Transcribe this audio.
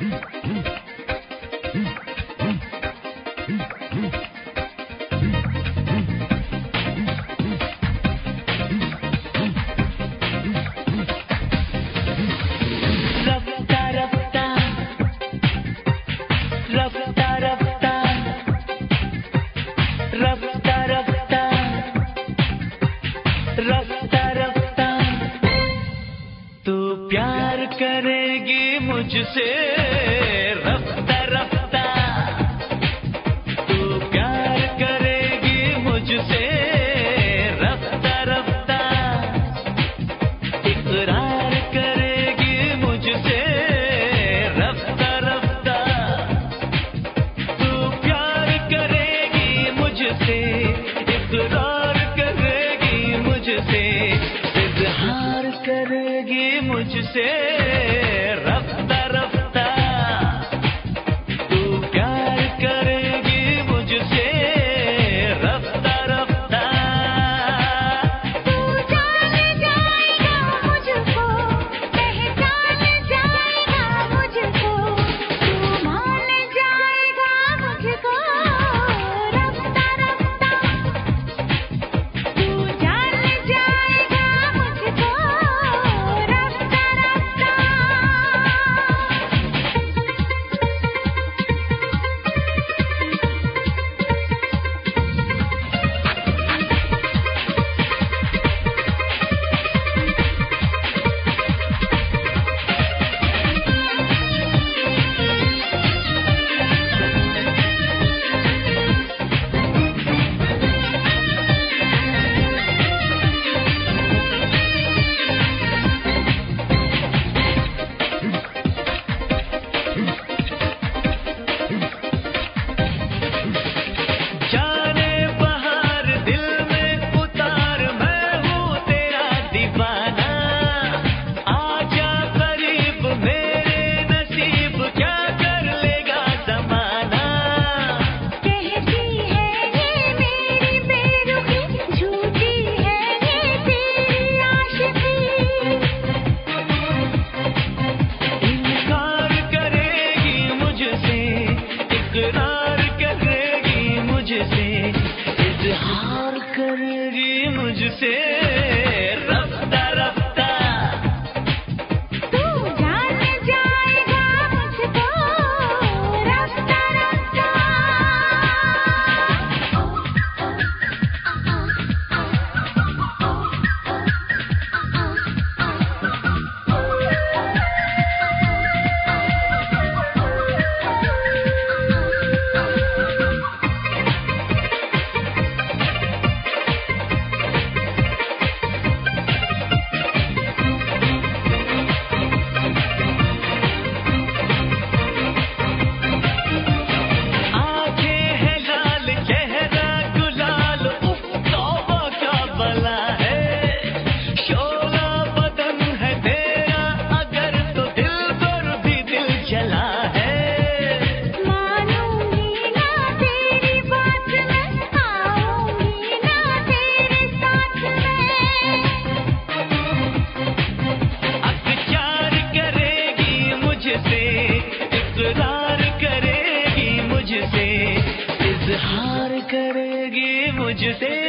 रफ्ता रफ्ता तू प्यार करेगी मुझसे। रफ्ता रफ्ता तू प्यार करेगी मुझसे। रफ्ता रफ्ता इकरार करेगी मुझसे। रफ्ता रफ्ता तू प्यार करेगी मुझसे। इकरार करेगी मुझसे। इजहार करेगी मुझसे। रफ्ता रफ्ता तू प्यार करेगी मुझसे। रफ्ता रफ्ता तू जान जाएगा मुझको, पहचान जाएगा मुझको, तू मान जाएगा मुझको। रफ्ता रफ्ता तू जान जाएगा मुझको। रफ्ता रफ्ता जाने बहार दिल में उतार, मैं हूँ तेरा दीवाना। आजा करीब मेरे नसीब, क्या कर लेगा ज़माना। कहती है ये मेरी बेरुखी, झूठी है ये तेरी आशिकी। इनकार करेगी मुझसे। इकरार करेगी मुझसे। इजहार करेगी मुझसे। रफ्ता रफ्ता तू जान जाएगा मुझको। रफ्ता रफ्ता आंखें हैं लाल, चेहरा गुलाल, उफ तौबा क्या बला है। शोला बदन है तेरा अगर, तो दिल पर भी दिल जला है। मानूंगी ना तेरी बात मैं, आऊंगी ना तेरे साथ मैं। अख्तियार करेगी मुझसे। इकरार करेगी मुझसे। इजहार करेगी मुझसे।